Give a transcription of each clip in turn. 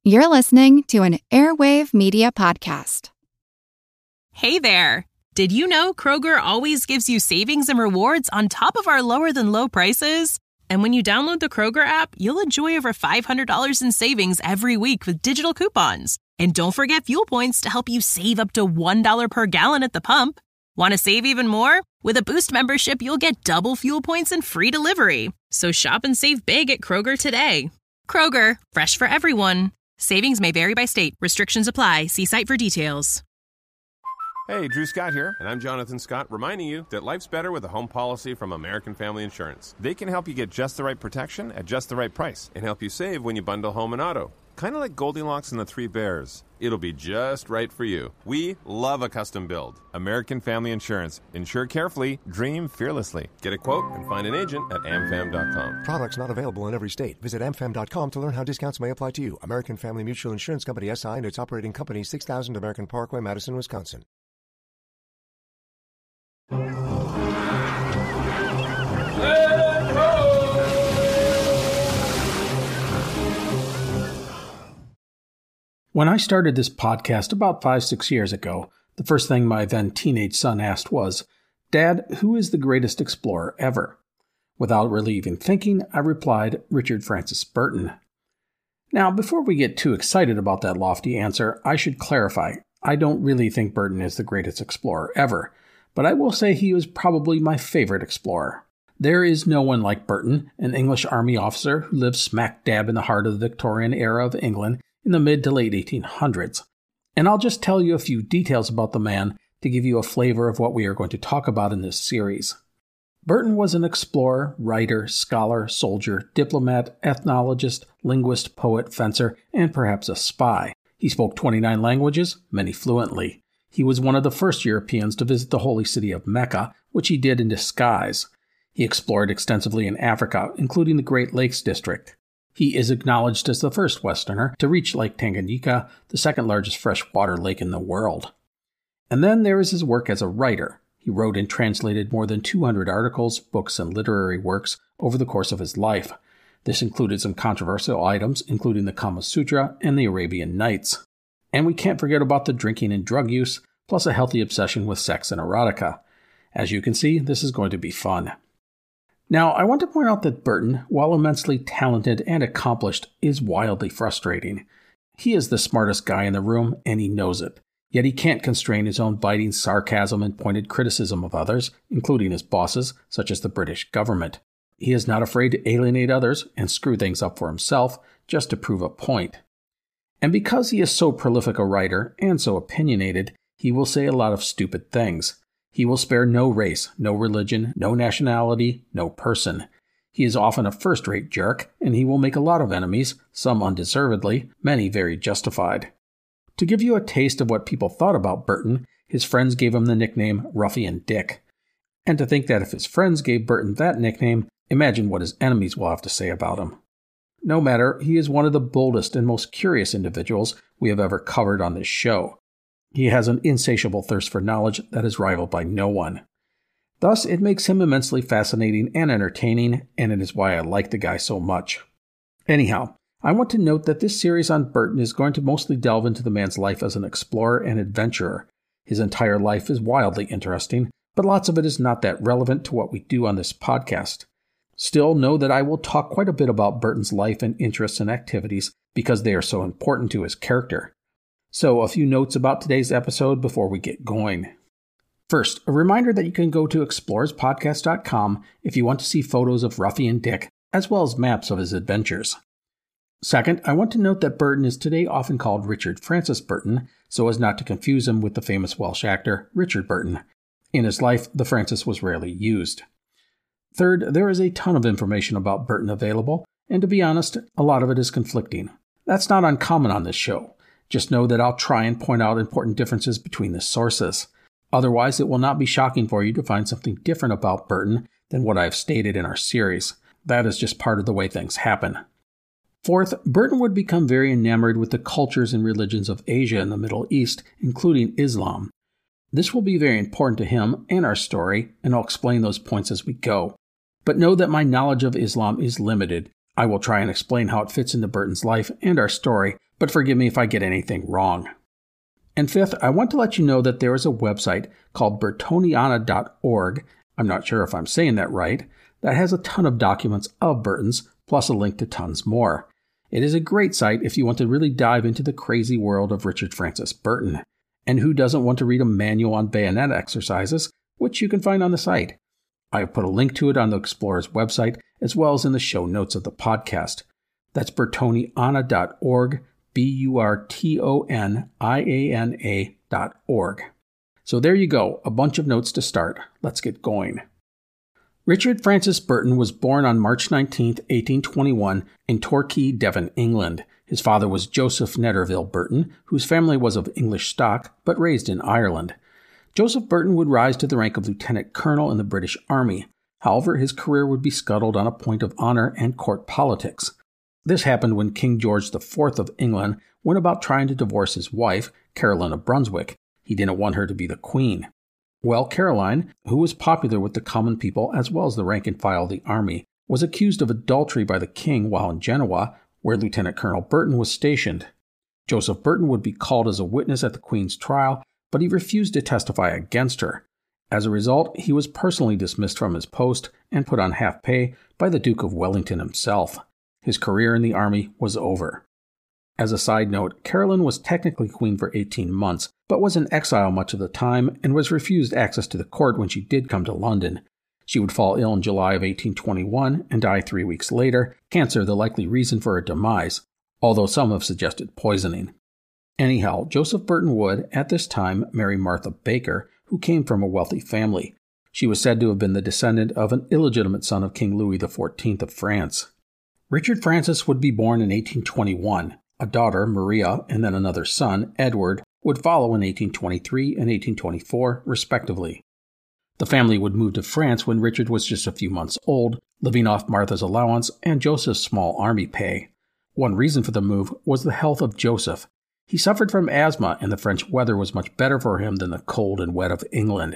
You're listening to an Airwave Media Podcast. Hey there! Did you know Kroger always gives you savings and rewards on top of our lower-than-low prices? And when you download the Kroger app, you'll enjoy over $500 in savings every week with digital coupons. And don't forget fuel points to help you save up to $1 per gallon at the pump. Want to save even more? With a Boost membership, you'll get double fuel points and free delivery. So shop and save big at Kroger today. Kroger, fresh for everyone. Savings may vary by state. Restrictions apply. See site for details. Hey, Drew Scott here, and I'm Jonathan Scott, reminding you that life's better with a home policy from American Family Insurance. They can help you get just the right protection at just the right price and help you save when you bundle home and auto. Kind of like Goldilocks and the Three Bears. It'll be just right for you. We love a custom build. American Family Insurance. Insure carefully, dream fearlessly. Get a quote and find an agent at amfam.com. Products not available in every state. Visit amfam.com to learn how discounts may apply to you. American Family Mutual Insurance Company, SI, and its operating company, 6000 American Parkway, Madison, Wisconsin. When I started this podcast about 5-6 years ago, the first thing my then teenage son asked was, "Dad, who is the greatest explorer ever?" Without really even thinking, I replied, Richard Francis Burton. Now, before we get too excited about that lofty answer, I should clarify, I don't really think Burton is the greatest explorer ever, but I will say he was probably my favorite explorer. There is no one like Burton, an English army officer who lived smack dab in the heart of the Victorian era of England in the mid to late 1800s. And I'll just tell you a few details about the man to give you a flavor of what we are going to talk about in this series. Burton was an explorer, writer, scholar, soldier, diplomat, ethnologist, linguist, poet, fencer, and perhaps a spy. He spoke 29 languages, many fluently. He was one of the first Europeans to visit the holy city of Mecca, which he did in disguise. He explored extensively in Africa, including the Great Lakes District. He is acknowledged as the first Westerner to reach Lake Tanganyika, the second largest freshwater lake in the world. And then there is his work as a writer. He wrote and translated more than 200 articles, books, and literary works over the course of his life. This included some controversial items, including the Kama Sutra and the Arabian Nights. And we can't forget about the drinking and drug use, plus a healthy obsession with sex and erotica. As you can see, this is going to be fun. Now, I want to point out that Burton, while immensely talented and accomplished, is wildly frustrating. He is the smartest guy in the room, and he knows it. Yet he can't constrain his own biting sarcasm and pointed criticism of others, including his bosses, such as the British government. He is not afraid to alienate others and screw things up for himself, just to prove a point. And because he is so prolific a writer and so opinionated, he will say a lot of stupid things. He will spare no race, no religion, no nationality, no person. He is often a first-rate jerk, and he will make a lot of enemies, some undeservedly, many very justified. To give you a taste of what people thought about Burton, his friends gave him the nickname Ruffian Dick. And to think that if his friends gave Burton that nickname, imagine what his enemies will have to say about him. No matter, he is one of the boldest and most curious individuals we have ever covered on this show. He has an insatiable thirst for knowledge that is rivaled by no one. Thus, it makes him immensely fascinating and entertaining, and it is why I like the guy so much. Anyhow, I want to note that this series on Burton is going to mostly delve into the man's life as an explorer and adventurer. His entire life is wildly interesting, but lots of it is not that relevant to what we do on this podcast. Still, know that I will talk quite a bit about Burton's life and interests and activities because they are so important to his character. So, a few notes about today's episode before we get going. First, a reminder that you can go to explorerspodcast.com if you want to see photos of Ruffian Dick, as well as maps of his adventures. Second, I want to note that Burton is today often called Richard Francis Burton, so as not to confuse him with the famous Welsh actor Richard Burton. In his life, the Francis was rarely used. Third, there is a ton of information about Burton available, and to be honest, a lot of it is conflicting. That's not uncommon on this show. Just know that I'll try and point out important differences between the sources. Otherwise, it will not be shocking for you to find something different about Burton than what I've stated in our series. That is just part of the way things happen. Fourth, Burton would become very enamored with the cultures and religions of Asia and the Middle East, including Islam. This will be very important to him and our story, and I'll explain those points as we go. But know that my knowledge of Islam is limited. I will try and explain how it fits into Burton's life and our story, but forgive me if I get anything wrong. And fifth, I want to let you know that there is a website called burtoniana.org, I'm not sure if I'm saying that right, that has a ton of documents of Burton's, plus a link to tons more. It is a great site if you want to really dive into the crazy world of Richard Francis Burton. And who doesn't want to read a manual on bayonet exercises, which you can find on the site? I have put a link to it on the Explorer's website, as well as in the show notes of the podcast. That's burtoniana.org, burtoniana.org. So there you go, a bunch of notes to start. Let's get going. Richard Francis Burton was born on March 19, 1821, in Torquay, Devon, England. His father was Joseph Netterville Burton, whose family was of English stock, but raised in Ireland. Joseph Burton would rise to the rank of lieutenant colonel in the British Army. However, his career would be scuttled on a point of honor and court politics. This happened when King George IV of England went about trying to divorce his wife, Caroline of Brunswick. He didn't want her to be the queen. Well, Caroline, who was popular with the common people as well as the rank and file of the army, was accused of adultery by the king while in Genoa, where Lieutenant Colonel Burton was stationed. Joseph Burton would be called as a witness at the Queen's trial, but he refused to testify against her. As a result, he was personally dismissed from his post and put on half pay by the Duke of Wellington himself. His career in the army was over. As a side note, Caroline was technically queen for 18 months, but was in exile much of the time and was refused access to the court when she did come to London. She would fall ill in July of 1821 and die 3 weeks later, cancer the likely reason for her demise, although some have suggested poisoning. Anyhow, Joseph Burton would, at this time, marry Martha Baker, who came from a wealthy family. She was said to have been the descendant of an illegitimate son of King Louis XIV of France. Richard Francis would be born in 1821. A daughter, Maria, and then another son, Edward, would follow in 1823 and 1824, respectively. The family would move to France when Richard was just a few months old, living off Martha's allowance and Joseph's small army pay. One reason for the move was the health of Joseph. He suffered from asthma, and the French weather was much better for him than the cold and wet of England.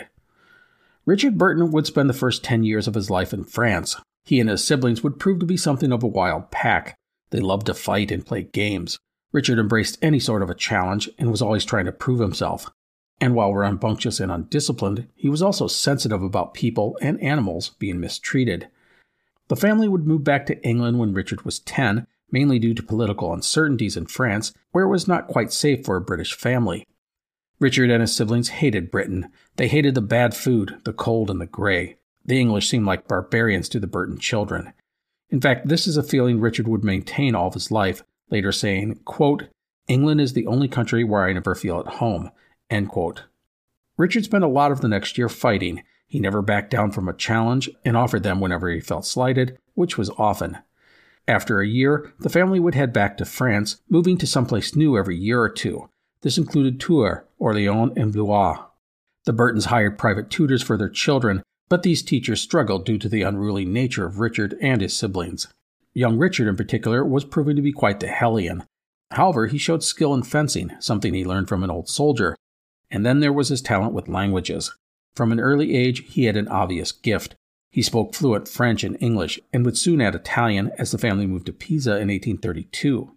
Richard Burton would spend the first 10 years of his life in France. He and his siblings would prove to be something of a wild pack. They loved to fight and play games. Richard embraced any sort of a challenge and was always trying to prove himself. And while rambunctious and undisciplined, he was also sensitive about people and animals being mistreated. The family would move back to England when Richard was 10, mainly due to political uncertainties in France, where it was not quite safe for a British family. Richard and his siblings hated Britain. They hated the bad food, the cold, and the gray. The English seemed like barbarians to the Burton children. In fact, this is a feeling Richard would maintain all of his life, later saying, quote, "England is the only country where I never feel at home," end quote. Richard spent a lot of the next year fighting. He never backed down from a challenge and offered them whenever he felt slighted, which was often. After a year, the family would head back to France, moving to someplace new every year or two. This included Tours, Orléans, and Blois. The Burtons hired private tutors for their children, but these teachers struggled due to the unruly nature of Richard and his siblings. Young Richard in particular was proving to be quite the hellion. However, he showed skill in fencing, something he learned from an old soldier. And then there was his talent with languages. From an early age, he had an obvious gift. He spoke fluent French and English, and would soon add Italian as the family moved to Pisa in 1832.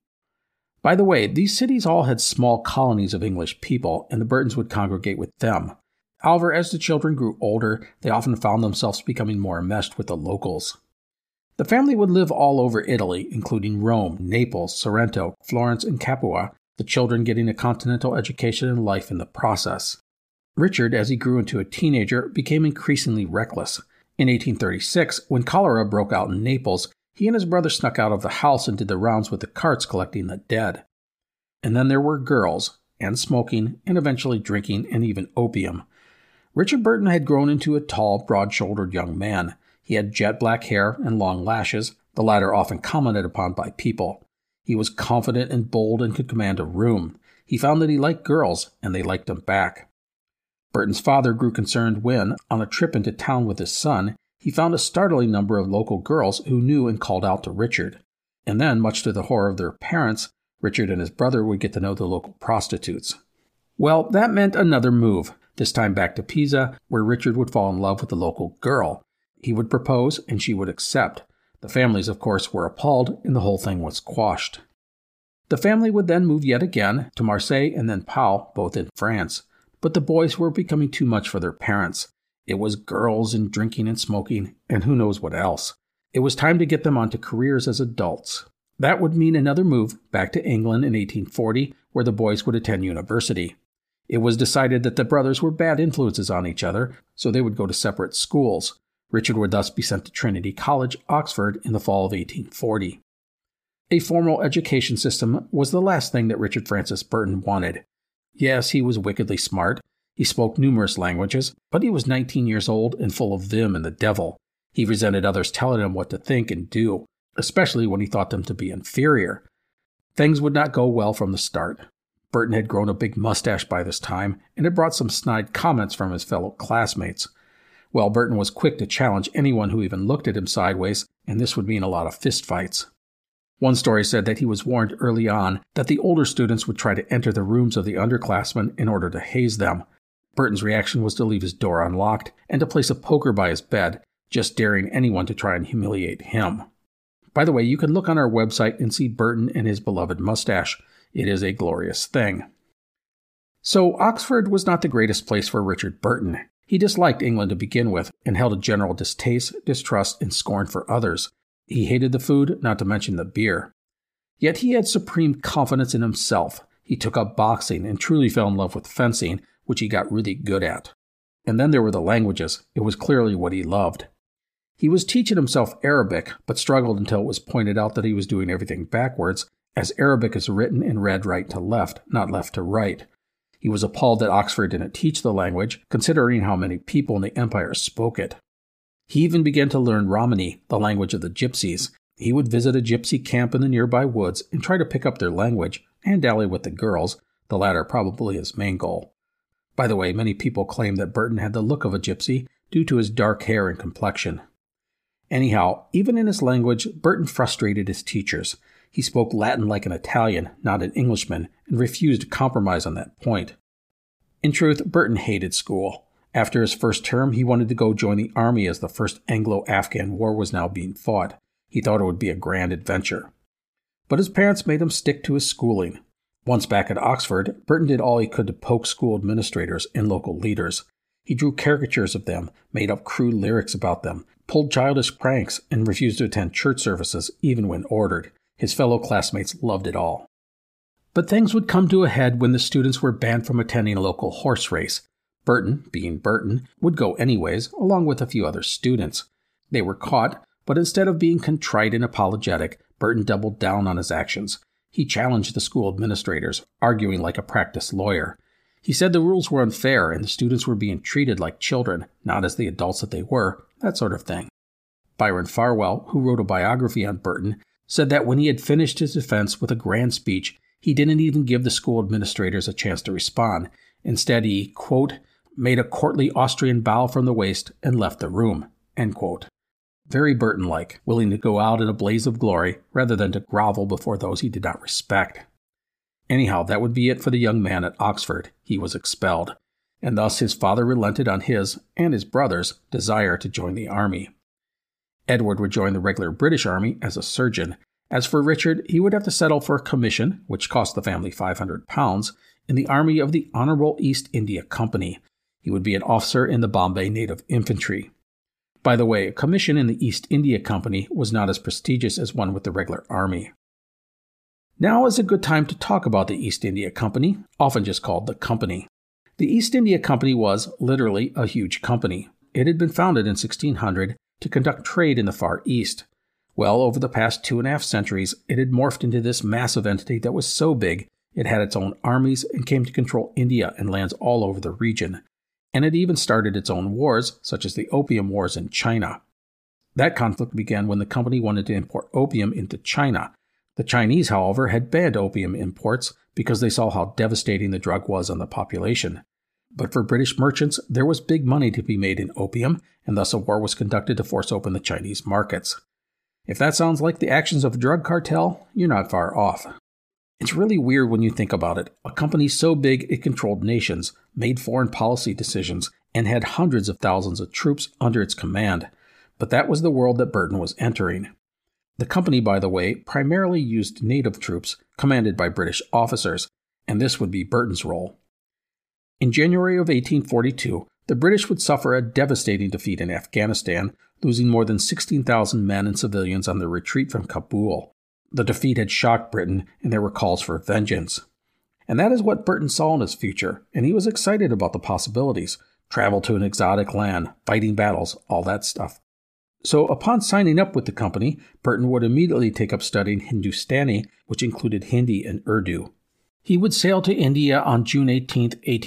By the way, these cities all had small colonies of English people, and the Burtons would congregate with them. However, as the children grew older, they often found themselves becoming more enmeshed with the locals. The family would live all over Italy, including Rome, Naples, Sorrento, Florence, and Capua, the children getting a continental education and life in the process. Richard, as he grew into a teenager, became increasingly reckless. In 1836, when cholera broke out in Naples, he and his brother snuck out of the house and did the rounds with the carts collecting the dead. And then there were girls, and smoking, and eventually drinking, and even opium. Richard Burton had grown into a tall, broad-shouldered young man. He had jet black hair and long lashes, the latter often commented upon by people. He was confident and bold and could command a room. He found that he liked girls, and they liked him back. Burton's father grew concerned when, on a trip into town with his son, he found a startling number of local girls who knew and called out to Richard. And then, much to the horror of their parents, Richard and his brother would get to know the local prostitutes. Well, that meant another move, this time back to Pisa, where Richard would fall in love with the local girl. He would propose, and she would accept. The families, of course, were appalled, and the whole thing was quashed. The family would then move yet again to Marseille and then Pau, both in France. But the boys were becoming too much for their parents. It was girls and drinking and smoking, and who knows what else. It was time to get them onto careers as adults. That would mean another move back to England in 1840, where the boys would attend university. It was decided that the brothers were bad influences on each other, so they would go to separate schools. Richard would thus be sent to Trinity College, Oxford, in the fall of 1840. A formal education system was the last thing that Richard Francis Burton wanted. Yes, he was wickedly smart. He spoke numerous languages, but he was 19 years old and full of vim and the devil. He resented others telling him what to think and do, especially when he thought them to be inferior. Things would not go well from the start. Burton had grown a big mustache by this time, and had brought some snide comments from his fellow classmates. Well, Burton was quick to challenge anyone who even looked at him sideways, and this would mean a lot of fistfights. One story said that he was warned early on that the older students would try to enter the rooms of the underclassmen in order to haze them. Burton's reaction was to leave his door unlocked and to place a poker by his bed, just daring anyone to try and humiliate him. By the way, you can look on our website and see Burton and his beloved mustache. It is a glorious thing. So Oxford was not the greatest place for Richard Burton. He disliked England to begin with and held a general distaste, distrust, and scorn for others. He hated the food, not to mention the beer. Yet he had supreme confidence in himself. He took up boxing and truly fell in love with fencing, which he got really good at. And then there were the languages. It was clearly what he loved. He was teaching himself Arabic, but struggled until it was pointed out that he was doing everything backwards, as Arabic is written and read right to left, not left to right. He was appalled that Oxford didn't teach the language, considering how many people in the empire spoke it. He even began to learn Romany, the language of the gypsies. He would visit a gypsy camp in the nearby woods and try to pick up their language, and dally with the girls, the latter probably his main goal. By the way, many people claim that Burton had the look of a gypsy due to his dark hair and complexion. Anyhow, even in his language, Burton frustrated his teachers. He spoke Latin like an Italian, not an Englishman, and refused to compromise on that point. In truth, Burton hated school. After his first term, he wanted to go join the army as the first Anglo-Afghan war was now being fought. He thought it would be a grand adventure. But his parents made him stick to his schooling. Once back at Oxford, Burton did all he could to poke school administrators and local leaders. He drew caricatures of them, made up crude lyrics about them, pulled childish pranks, and refused to attend church services even when ordered. His fellow classmates loved it all. But things would come to a head when the students were banned from attending a local horse race. Burton, being Burton, would go anyways, along with a few other students. They were caught, but instead of being contrite and apologetic, Burton doubled down on his actions. He challenged the school administrators, arguing like a practiced lawyer. He said the rules were unfair and the students were being treated like children, not as the adults that they were, that sort of thing. Byron Farwell, who wrote a biography on Burton, said that when he had finished his defense with a grand speech, he didn't even give the school administrators a chance to respond. Instead, he, quote, made a courtly Austrian bow from the waist and left the room, end quote. Very Burton-like, willing to go out in a blaze of glory rather than to grovel before those he did not respect. Anyhow, that would be it for the young man at Oxford. He was expelled, and thus his father relented on his, and his brother's, desire to join the army. Edward would join the regular British Army as a surgeon. As for Richard, he would have to settle for a commission, which cost the family £500, in the army of the Honourable East India Company. He would be an officer in the Bombay Native Infantry. By the way, a commission in the East India Company was not as prestigious as one with the regular army. Now is a good time to talk about the East India Company, often just called the Company. The East India Company was, literally, a huge company. It had been founded in 1600 to conduct trade in the Far East. Well, over the past 2.5 centuries, it had morphed into this massive entity that was so big, it had its own armies and came to control India and lands all over the region. And it even started its own wars, such as the Opium Wars in China. That conflict began when the company wanted to import opium into China. The Chinese, however, had banned opium imports because they saw how devastating the drug was on the population. But for British merchants, there was big money to be made in opium, and thus a war was conducted to force open the Chinese markets. If that sounds like the actions of a drug cartel, you're not far off. It's really weird when you think about it. A company so big it controlled nations, made foreign policy decisions, and had hundreds of thousands of troops under its command. But that was the world that Burton was entering. The company, by the way, primarily used native troops commanded by British officers, and this would be Burton's role. In January of 1842, the British would suffer a devastating defeat in Afghanistan, losing more than 16,000 men and civilians on their retreat from Kabul. The defeat had shocked Britain, and there were calls for vengeance. And that is what Burton saw in his future, and he was excited about the possibilities. Travel to an exotic land, fighting battles, all that stuff. So upon signing up with the company, Burton would immediately take up studying Hindustani, which included Hindi and Urdu. He would sail to India on June 18,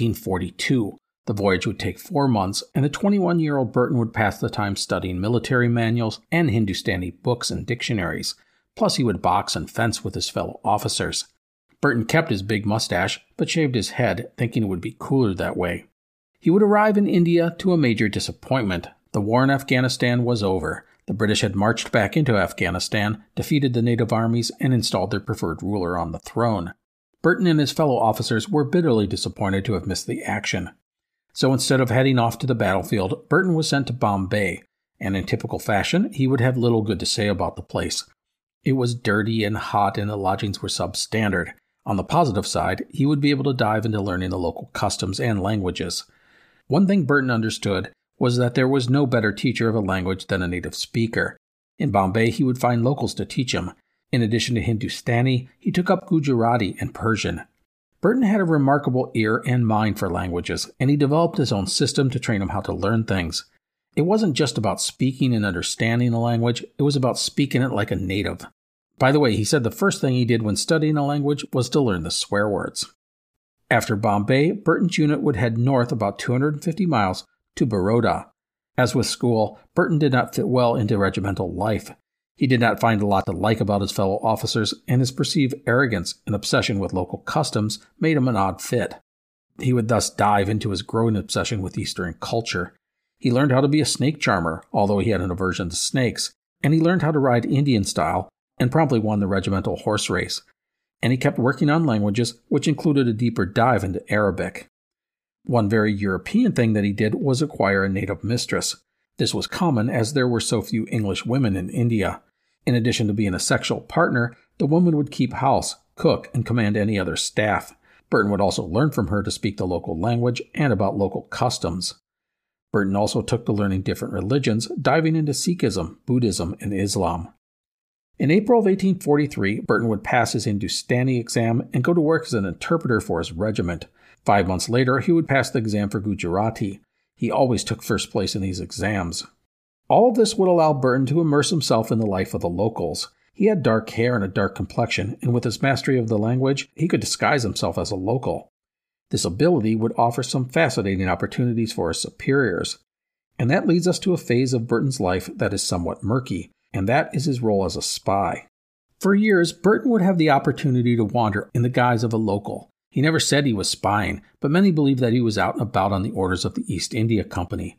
1842. The voyage would take 4 months, and the 21-year-old Burton would pass the time studying military manuals and Hindustani books and dictionaries. Plus he would box and fence with his fellow officers. Burton kept his big mustache, but shaved his head, thinking it would be cooler that way. He would arrive in India to a major disappointment. The war in Afghanistan was over. The British had marched back into Afghanistan, defeated the native armies, and installed their preferred ruler on the throne. Burton and his fellow officers were bitterly disappointed to have missed the action. So instead of heading off to the battlefield, Burton was sent to Bombay, and in typical fashion, he would have little good to say about the place. It was dirty and hot, and the lodgings were substandard. On the positive side, he would be able to dive into learning the local customs and languages. One thing Burton understood was that there was no better teacher of a language than a native speaker. In Bombay, he would find locals to teach him. In addition to Hindustani, he took up Gujarati and Persian. Burton had a remarkable ear and mind for languages, and he developed his own system to train him how to learn things. It wasn't just about speaking and understanding the language, it was about speaking it like a native. By the way, he said the first thing he did when studying a language was to learn the swear words. After Bombay, Burton's unit would head north about 250 miles to Baroda. As with school, Burton did not fit well into regimental life. He did not find a lot to like about his fellow officers, and his perceived arrogance and obsession with local customs made him an odd fit. He would thus dive into his growing obsession with Eastern culture. He learned how to be a snake charmer, although he had an aversion to snakes, and he learned how to ride Indian style, and promptly won the regimental horse race. And he kept working on languages, which included a deeper dive into Arabic. One very European thing that he did was acquire a native mistress. This was common as there were so few English women in India. In addition to being a sexual partner, the woman would keep house, cook, and command any other staff. Burton would also learn from her to speak the local language and about local customs. Burton also took to learning different religions, diving into Sikhism, Buddhism, and Islam. In April of 1843, Burton would pass his Hindustani exam and go to work as an interpreter for his regiment. 5 months later, he would pass the exam for Gujarati. He always took first place in these exams. All of this would allow Burton to immerse himself in the life of the locals. He had dark hair and a dark complexion, and with his mastery of the language, he could disguise himself as a local. This ability would offer some fascinating opportunities for his superiors. And that leads us to a phase of Burton's life that is somewhat murky, and that is his role as a spy. For years, Burton would have the opportunity to wander in the guise of a local. He never said he was spying, but many believe that he was out and about on the orders of the East India Company.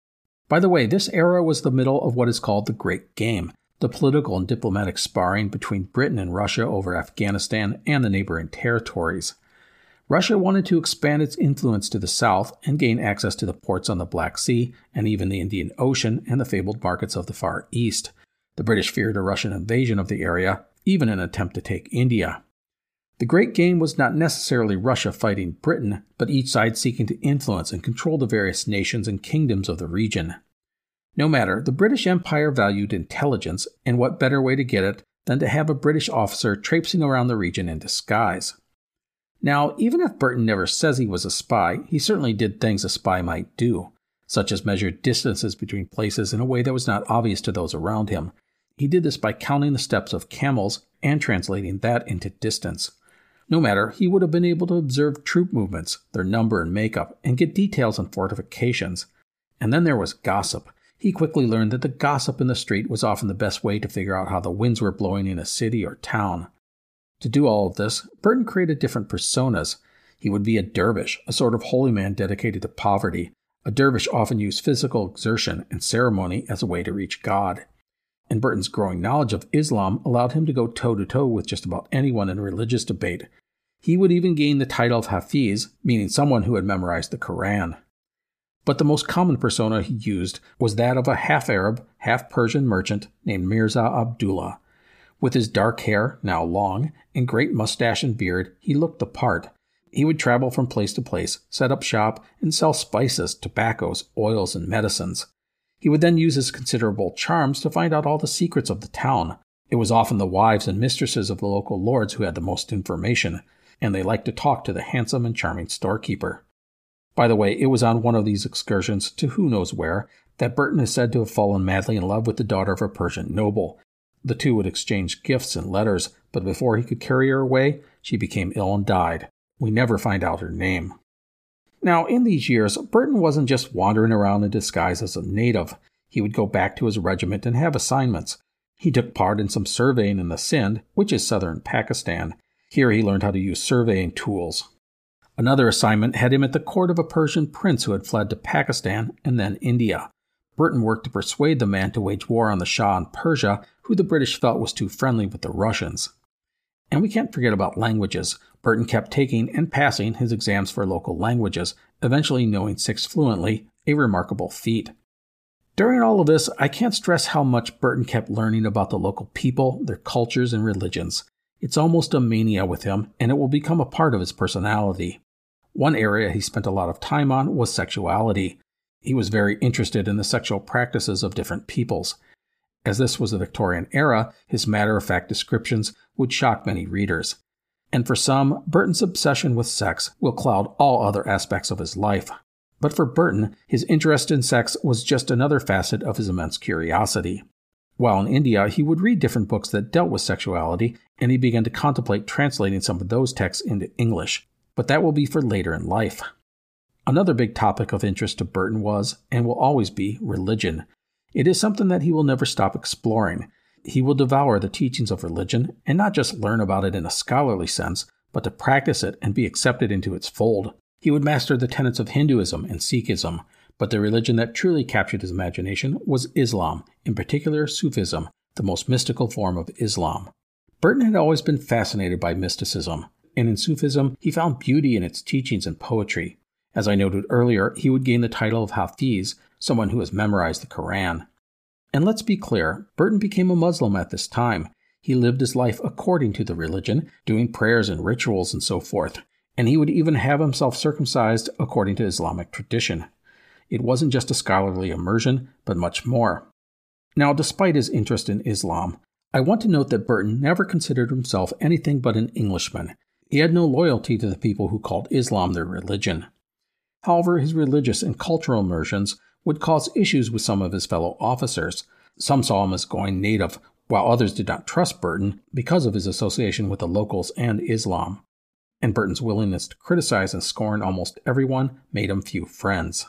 By the way, this era was the middle of what is called the Great Game, the political and diplomatic sparring between Britain and Russia over Afghanistan and the neighboring territories. Russia wanted to expand its influence to the south and gain access to the ports on the Black Sea and even the Indian Ocean and the fabled markets of the Far East. The British feared a Russian invasion of the area, even an attempt to take India. The Great Game was not necessarily Russia fighting Britain, but each side seeking to influence and control the various nations and kingdoms of the region. No matter, the British Empire valued intelligence, and what better way to get it than to have a British officer traipsing around the region in disguise. Now, even if Burton never says he was a spy, he certainly did things a spy might do, such as measure distances between places in a way that was not obvious to those around him. He did this by counting the steps of camels and translating that into distance. No matter, he would have been able to observe troop movements, their number and makeup, and get details on fortifications. And then there was gossip. He quickly learned that the gossip in the street was often the best way to figure out how the winds were blowing in a city or town. To do all of this, Burton created different personas. He would be a dervish, a sort of holy man dedicated to poverty. A dervish often used physical exertion and ceremony as a way to reach God. And Burton's growing knowledge of Islam allowed him to go toe-to-toe with just about anyone in a religious debate. He would even gain the title of Hafiz, meaning someone who had memorized the Quran. But the most common persona he used was that of a half-Arab, half-Persian merchant named Mirza Abdullah. With his dark hair, now long, and great mustache and beard, he looked the part. He would travel from place to place, set up shop, and sell spices, tobaccos, oils, and medicines. He would then use his considerable charms to find out all the secrets of the town. It was often the wives and mistresses of the local lords who had the most information, and they liked to talk to the handsome and charming storekeeper. By the way, it was on one of these excursions to who knows where that Burton is said to have fallen madly in love with the daughter of a Persian noble. The two would exchange gifts and letters, but before he could carry her away, she became ill and died. We never find out her name. Now, in these years, Burton wasn't just wandering around in disguise as a native. He would go back to his regiment and have assignments. He took part in some surveying in the Sindh, which is southern Pakistan. Here he learned how to use surveying tools. Another assignment had him at the court of a Persian prince who had fled to Pakistan and then India. Burton worked to persuade the man to wage war on the Shah in Persia, who the British felt was too friendly with the Russians. And we can't forget about languages. Burton kept taking and passing his exams for local languages, eventually knowing 6 fluently, a remarkable feat. During all of this, I can't stress how much Burton kept learning about the local people, their cultures, and religions. It's almost a mania with him, and it will become a part of his personality. One area he spent a lot of time on was sexuality. He was very interested in the sexual practices of different peoples. As this was the Victorian era, his matter-of-fact descriptions would shock many readers. And for some, Burton's obsession with sex will cloud all other aspects of his life. But for Burton, his interest in sex was just another facet of his immense curiosity. While in India, he would read different books that dealt with sexuality, and he began to contemplate translating some of those texts into English. But that will be for later in life. Another big topic of interest to Burton was, and will always be, religion. It is something that he will never stop exploring. He will devour the teachings of religion, and not just learn about it in a scholarly sense, but to practice it and be accepted into its fold. He would master the tenets of Hinduism and Sikhism, but the religion that truly captured his imagination was Islam, in particular Sufism, the most mystical form of Islam. Burton had always been fascinated by mysticism, and in Sufism he found beauty in its teachings and poetry. As I noted earlier, he would gain the title of Hafiz, someone who has memorized the Quran. And let's be clear, Burton became a Muslim at this time. He lived his life according to the religion, doing prayers and rituals and so forth, and he would even have himself circumcised according to Islamic tradition. It wasn't just a scholarly immersion, but much more. Now, despite his interest in Islam, I want to note that Burton never considered himself anything but an Englishman. He had no loyalty to the people who called Islam their religion. However, his religious and cultural immersions would cause issues with some of his fellow officers. Some saw him as going native, while others did not trust Burton because of his association with the locals and Islam. And Burton's willingness to criticize and scorn almost everyone made him few friends.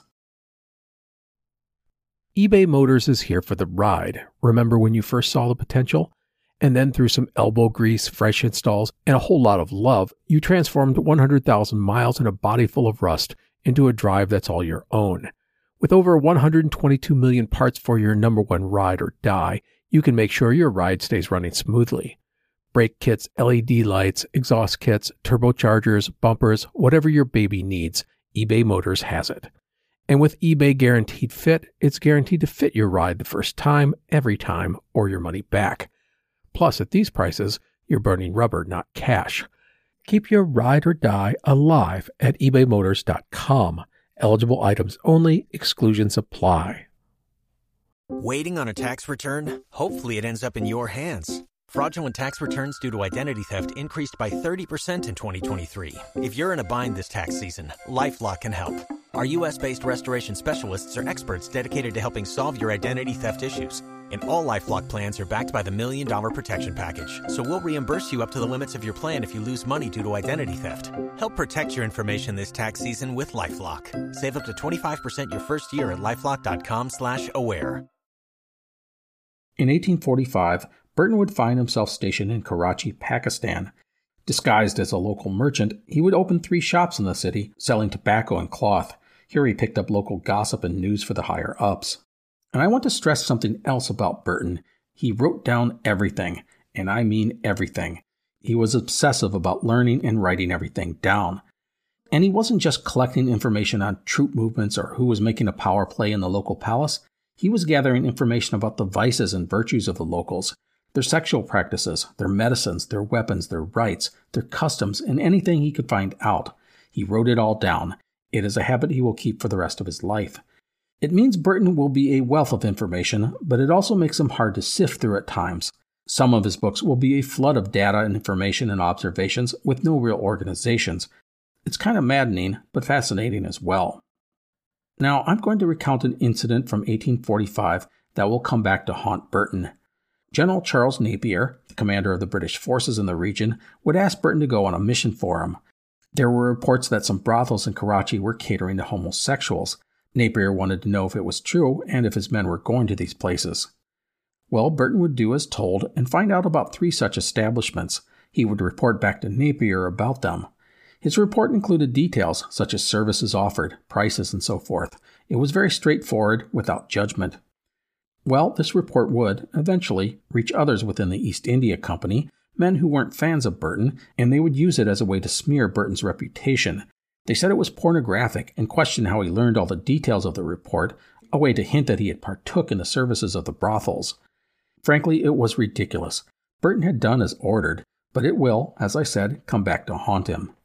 eBay Motors is here for the ride. Remember when you first saw the potential? And then through some elbow grease, fresh installs, and a whole lot of love, you transformed 100,000 miles and a body full of rust into a drive that's all your own. With over 122 million parts for your number one ride or die, you can make sure your ride stays running smoothly. Brake kits, LED lights, exhaust kits, turbochargers, bumpers, whatever your baby needs, eBay Motors has it. And with eBay Guaranteed Fit, it's guaranteed to fit your ride the first time, every time, or your money back. Plus, at these prices, you're burning rubber, not cash. Keep your ride or die alive at ebaymotors.com. Eligible items only. Exclusions apply. Waiting on a tax return? Hopefully it ends up in your hands. Fraudulent tax returns due to identity theft increased by 30% in 2023. If you're in a bind this tax season, LifeLock can help. Our U.S.-based restoration specialists are experts dedicated to helping solve your identity theft issues. And all LifeLock plans are backed by the $1 Million Protection Package. So we'll reimburse you up to the limits of your plan if you lose money due to identity theft. Help protect your information this tax season with LifeLock. Save up to 25% your first year at LifeLock.com/aware. In 1845, Burton would find himself stationed in Karachi, Pakistan. Disguised as a local merchant, he would open 3 shops in the city, selling tobacco and cloth. Here he picked up local gossip and news for the higher-ups. And I want to stress something else about Burton. He wrote down everything, and I mean everything. He was obsessive about learning and writing everything down. And he wasn't just collecting information on troop movements or who was making a power play in the local palace. He was gathering information about the vices and virtues of the locals. their sexual practices, their medicines, their weapons, their rights, their customs, and anything he could find out. He wrote it all down. It is a habit he will keep for the rest of his life. It means Burton will be a wealth of information, but it also makes him hard to sift through at times. Some of his books will be a flood of data and information and observations with no real organizations. It's kind of maddening, but fascinating as well. Now, I'm going to recount an incident from 1845 that will come back to haunt Burton. General Charles Napier, the commander of the British forces in the region, would ask Burton to go on a mission for him. There were reports that some brothels in Karachi were catering to homosexuals. Napier wanted to know if it was true and if his men were going to these places. Well, Burton would do as told and find out about 3 such establishments. He would report back to Napier about them. His report included details such as services offered, prices, and so forth. It was very straightforward, without judgment. Well, this report would, eventually, reach others within the East India Company, men who weren't fans of Burton, and they would use it as a way to smear Burton's reputation. They said it was pornographic and questioned how he learned all the details of the report, a way to hint that he had partook in the services of the brothels. Frankly, it was ridiculous. Burton had done as ordered, but it will, as I said, come back to haunt him.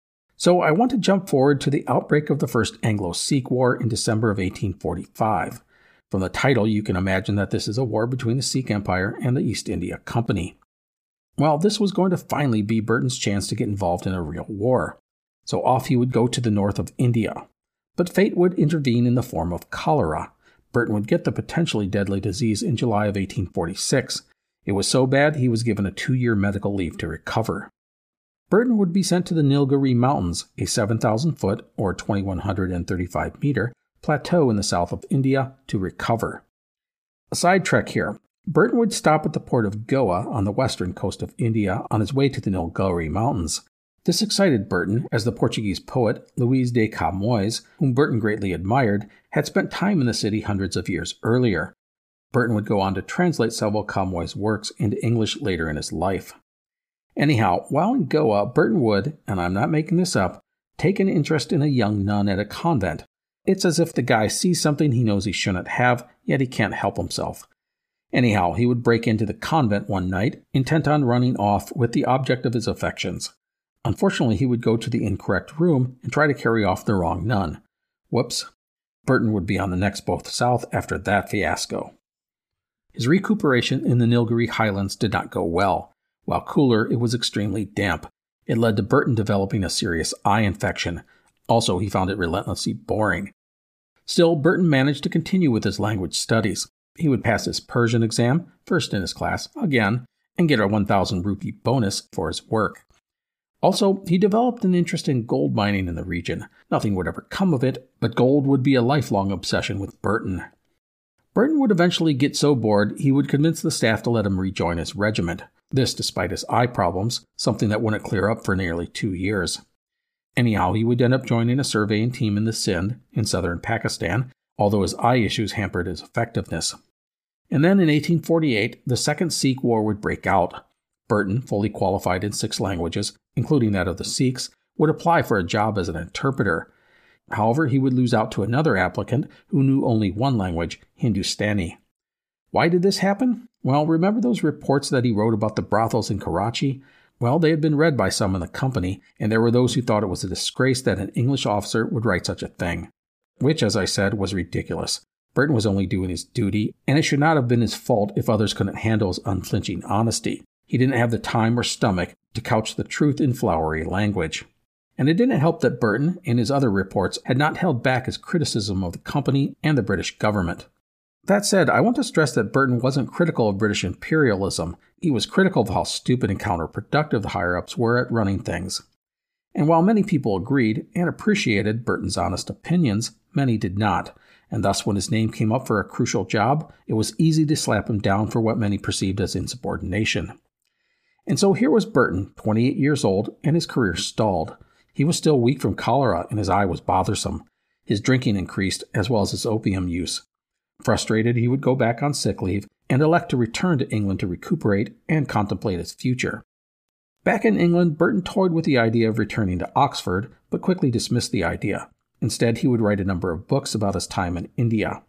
So I want to jump forward to the outbreak of the First Anglo-Sikh War in December of 1845. From the title, you can imagine that this is a war between the Sikh Empire and the East India Company. Well, this was going to finally be Burton's chance to get involved in a real war. So off he would go to the north of India. But fate would intervene in the form of cholera. Burton would get the potentially deadly disease in July of 1846. It was so bad he was given a 2-year medical leave to recover. Burton would be sent to the Nilgiri Mountains, a 7,000-foot or 2,135-meter plateau in the south of India, to recover. A side trek here. Burton would stop at the port of Goa on the western coast of India on his way to the Nilgiri Mountains. This excited Burton, as the Portuguese poet Luís de Camões, whom Burton greatly admired, had spent time in the city hundreds of years earlier. Burton would go on to translate several Camões works into English later in his life. Anyhow, while in Goa, Burton would, and I'm not making this up, take an interest in a young nun at a convent. It's as if the guy sees something he knows he shouldn't have, yet he can't help himself. Anyhow, he would break into the convent one night, intent on running off with the object of his affections. Unfortunately, he would go to the incorrect room and try to carry off the wrong nun. Whoops. Burton would be on the next boat south after that fiasco. His recuperation in the Nilgiri Highlands did not go well. While cooler, it was extremely damp. It led to Burton developing a serious eye infection. Also, he found it relentlessly boring. Still, Burton managed to continue with his language studies. He would pass his Persian exam, first in his class, again, and get a 1,000 rupee bonus for his work. Also, he developed an interest in gold mining in the region. Nothing would ever come of it, but gold would be a lifelong obsession with Burton. Burton would eventually get so bored he would convince the staff to let him rejoin his regiment. This despite his eye problems, something that wouldn't clear up for nearly 2 years. Anyhow, he would end up joining a surveying team in the Sindh, in southern Pakistan, although his eye issues hampered his effectiveness. And then in 1848, the Second Sikh War would break out. Burton, fully qualified in 6 languages, including that of the Sikhs, would apply for a job as an interpreter. However, he would lose out to another applicant who knew only one language, Hindustani. Why did this happen? Well, remember those reports that he wrote about the brothels in Karachi? Well, they had been read by some in the company, and there were those who thought it was a disgrace that an English officer would write such a thing. Which, as I said, was ridiculous. Burton was only doing his duty, and it should not have been his fault if others couldn't handle his unflinching honesty. He didn't have the time or stomach to couch the truth in flowery language. And it didn't help that Burton, in his other reports, had not held back his criticism of the company and the British government. That said, I want to stress that Burton wasn't critical of British imperialism. He was critical of how stupid and counterproductive the higher-ups were at running things. And while many people agreed and appreciated Burton's honest opinions, many did not, and thus when his name came up for a crucial job, it was easy to slap him down for what many perceived as insubordination. And so here was Burton, 28 years old, and his career stalled. He was still weak from cholera, and his eye was bothersome. His drinking increased, as well as his opium use. Frustrated, he would go back on sick leave and elect to return to England to recuperate and contemplate his future. Back in England, Burton toyed with the idea of returning to Oxford, but quickly dismissed the idea. Instead, he would write a number of books about his time in India.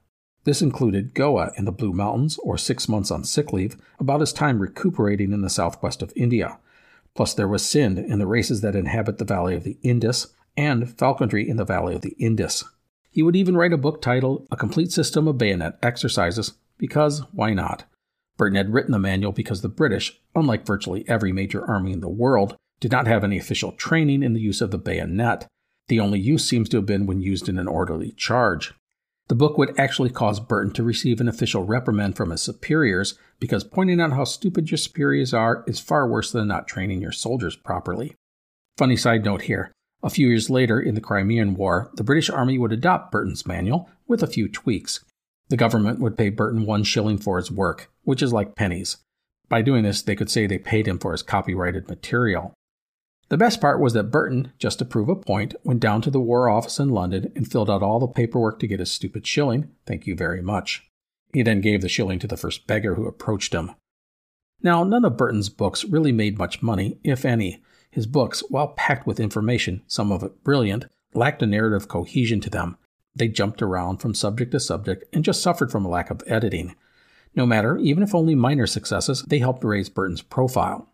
This included Goa in the Blue Mountains, or 6 months on sick leave, about his time recuperating in the southwest of India. Plus there was Sindh in the races that inhabit the valley of the Indus, and falconry in the valley of the Indus. He would even write a book titled A Complete System of Bayonet Exercises, because why not? Burton had written the manual because the British, unlike virtually every major army in the world, did not have any official training in the use of the bayonet. The only use seems to have been when used in an orderly charge. The book would actually cause Burton to receive an official reprimand from his superiors, because pointing out how stupid your superiors are is far worse than not training your soldiers properly. Funny side note here. A few years later, in the Crimean War, the British Army would adopt Burton's manual with a few tweaks. The government would pay Burton 1 shilling for his work, which is like pennies. By doing this, they could say they paid him for his copyrighted material. The best part was that Burton, just to prove a point, went down to the War Office in London and filled out all the paperwork to get his stupid shilling. Thank you very much. He then gave the shilling to the first beggar who approached him. Now, none of Burton's books really made much money, if any. His books, while packed with information, some of it brilliant, lacked a narrative cohesion to them. They jumped around from subject to subject and just suffered from a lack of editing. No matter, even if only minor successes, they helped raise Burton's profile.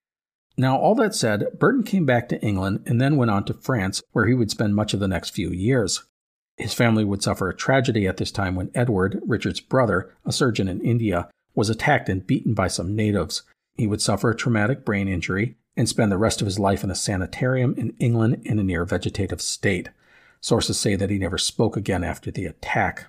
Now, all that said, Burton came back to England and then went on to France, where he would spend much of the next few years. His family would suffer a tragedy at this time when Edward, Richard's brother, a surgeon in India, was attacked and beaten by some natives. He would suffer a traumatic brain injury and spend the rest of his life in a sanitarium in England in a near vegetative state. Sources say that he never spoke again after the attack.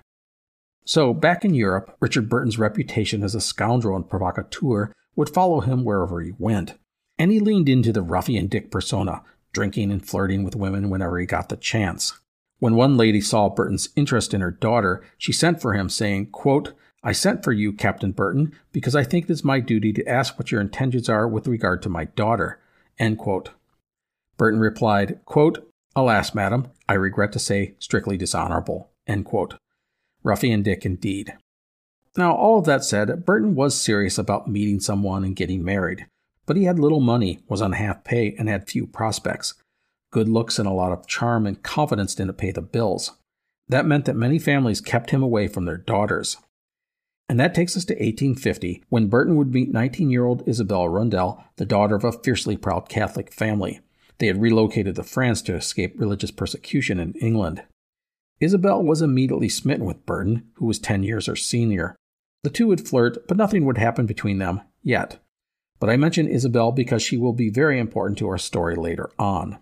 So, back in Europe, Richard Burton's reputation as a scoundrel and provocateur would follow him wherever he went. And he leaned into the ruffian Dick persona, drinking and flirting with women whenever he got the chance. When one lady saw Burton's interest in her daughter, she sent for him saying, quote, "I sent for you, Captain Burton, because I think it is my duty to ask what your intentions are with regard to my daughter." End quote. Burton replied, quote, "Alas, madam, I regret to say strictly dishonorable." End quote. Ruffian Dick indeed. Now, all of that said, Burton was serious about meeting someone and getting married. But he had little money, was on half pay, and had few prospects. Good looks and a lot of charm and confidence didn't pay the bills. That meant that many families kept him away from their daughters. And that takes us to 1850, when Burton would meet 19-year-old Isabel Rundell, the daughter of a fiercely proud Catholic family. They had relocated to France to escape religious persecution in England. Isabel was immediately smitten with Burton, who was 10 years her senior. The two would flirt, but nothing would happen between them yet. But I mention Isabel because she will be very important to our story later on.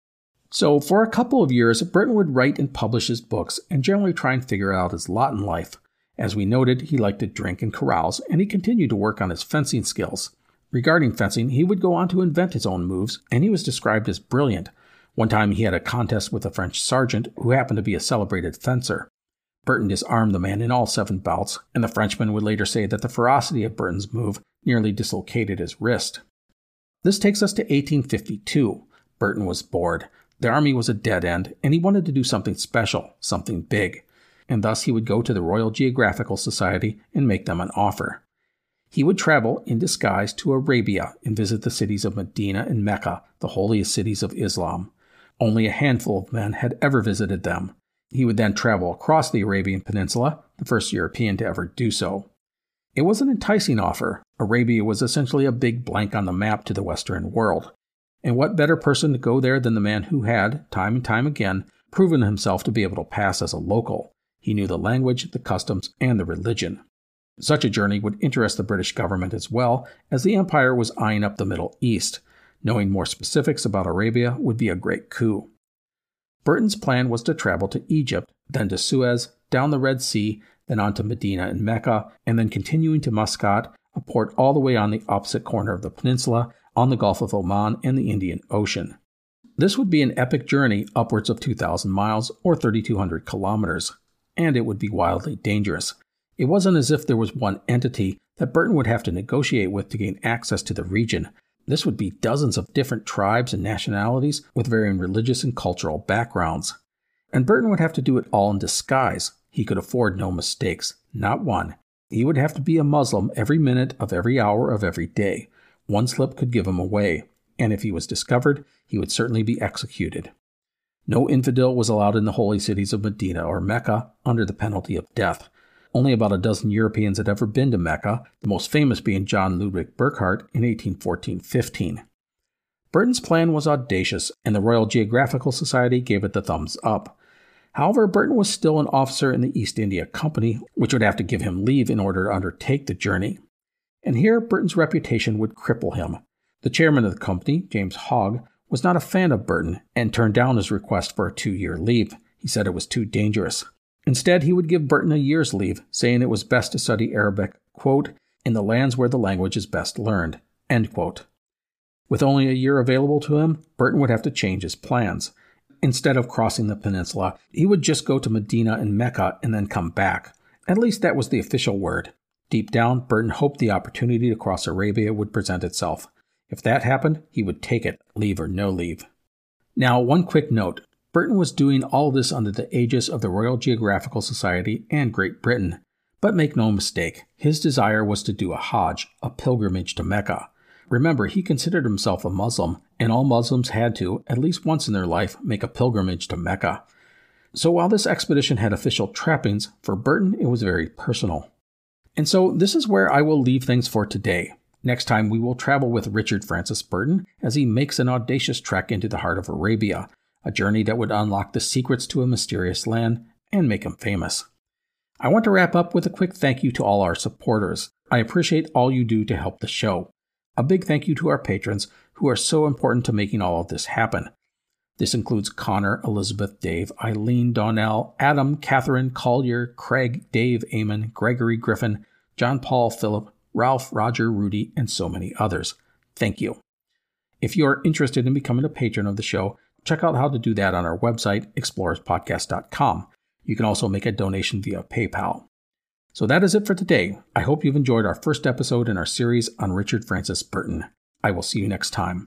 So, for a couple of years, Burton would write and publish his books and generally try and figure out his lot in life. As we noted, he liked to drink and carouse, and he continued to work on his fencing skills. Regarding fencing, he would go on to invent his own moves, and he was described as brilliant. One time he had a contest with a French sergeant who happened to be a celebrated fencer. Burton disarmed the man in all 7 bouts, and the Frenchman would later say that the ferocity of Burton's move nearly dislocated his wrist. This takes us to 1852. Burton was bored. The army was a dead end, and he wanted to do something special, something big. And thus he would go to the Royal Geographical Society and make them an offer. He would travel in disguise to Arabia and visit the cities of Medina and Mecca, the holiest cities of Islam. Only a handful of men had ever visited them. He would then travel across the Arabian Peninsula, the first European to ever do so. It was an enticing offer. Arabia was essentially a big blank on the map to the Western world. And what better person to go there than the man who had, time and time again, proven himself to be able to pass as a local. He knew the language, the customs, and the religion. Such a journey would interest the British government as well, as the empire was eyeing up the Middle East. Knowing more specifics about Arabia would be a great coup. Burton's plan was to travel to Egypt, then to Suez, down the Red Sea, then on to Medina and Mecca, and then continuing to Muscat, a port all the way on the opposite corner of the peninsula, on the Gulf of Oman and the Indian Ocean. This would be an epic journey upwards of 2,000 miles or 3,200 kilometers, and it would be wildly dangerous. It wasn't as if there was one entity that Burton would have to negotiate with to gain access to the region. This would be dozens of different tribes and nationalities with varying religious and cultural backgrounds. And Burton would have to do it all in disguise. He could afford no mistakes, not one. He would have to be a Muslim every minute of every hour of every day. One slip could give him away, and if he was discovered, he would certainly be executed. No infidel was allowed in the holy cities of Medina or Mecca under the penalty of death. Only about a dozen Europeans had ever been to Mecca, the most famous being John Ludwig Burckhardt in 1814-15. Burton's plan was audacious, and the Royal Geographical Society gave it the thumbs up. However, Burton was still an officer in the East India Company, which would have to give him leave in order to undertake the journey. And here, Burton's reputation would cripple him. The chairman of the company, James Hogg, was not a fan of Burton and turned down his request for a 2-year leave. He said it was too dangerous. Instead, he would give Burton a year's leave, saying it was best to study Arabic, quote, in the lands where the language is best learned, end quote. With only a year available to him, Burton would have to change his plans. Instead of crossing the peninsula, he would just go to Medina and Mecca and then come back. At least that was the official word. Deep down, Burton hoped the opportunity to cross Arabia would present itself. If that happened, he would take it, leave or no leave. Now, one quick note. Burton was doing all this under the aegis of the Royal Geographical Society and Great Britain. But make no mistake, his desire was to do a Hajj, a pilgrimage to Mecca. Remember, he considered himself a Muslim, and all Muslims had to, at least once in their life, make a pilgrimage to Mecca. So while this expedition had official trappings, for Burton it was very personal. And so this is where I will leave things for today. Next time we will travel with Richard Francis Burton as he makes an audacious trek into the heart of Arabia, a journey that would unlock the secrets to a mysterious land and make him famous. I want to wrap up with a quick thank you to all our supporters. I appreciate all you do to help the show. A big thank you to our patrons who are so important to making all of this happen. This includes Connor, Elizabeth, Dave, Eileen, Donnell, Adam, Catherine, Collier, Craig, Dave, Eamon, Gregory, Griffin, John Paul, Philip, Ralph, Roger, Rudy, and so many others. Thank you. If you are interested in becoming a patron of the show, check out how to do that on our website, explorerspodcast.com. You can also make a donation via PayPal. So that is it for today. I hope you've enjoyed our first episode in our series on Richard Francis Burton. I will see you next time.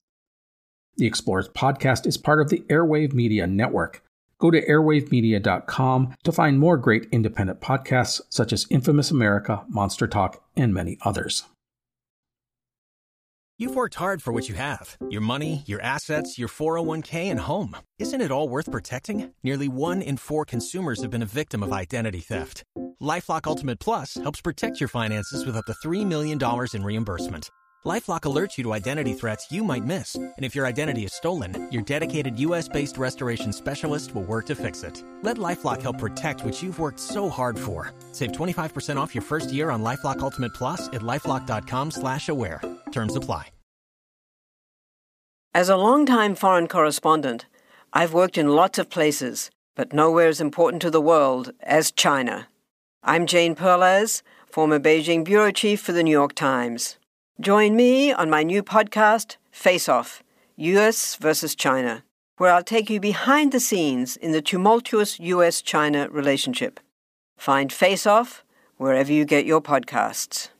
The Explorers Podcast is part of the Airwave Media Network. Go to airwavemedia.com to find more great independent podcasts such as Infamous America, Monster Talk, and many others. You've worked hard for what you have. Your money, your assets, your 401k, and home. Isn't it all worth protecting? Nearly 1 in 4 consumers have been a victim of identity theft. LifeLock Ultimate Plus helps protect your finances with up to $3 million in reimbursement. LifeLock alerts you to identity threats you might miss. And if your identity is stolen, your dedicated U.S.-based restoration specialist will work to fix it. Let LifeLock help protect what you've worked so hard for. Save 25% off your first year on LifeLock Ultimate Plus at LifeLock.com/aware. Terms apply. As a longtime foreign correspondent, I've worked in lots of places, but nowhere as important to the world as China. I'm Jane Perlez, former Beijing bureau chief for the New York Times. Join me on my new podcast, Face Off, U.S. versus China, where I'll take you behind the scenes in the tumultuous U.S.-China relationship. Find Face Off wherever you get your podcasts.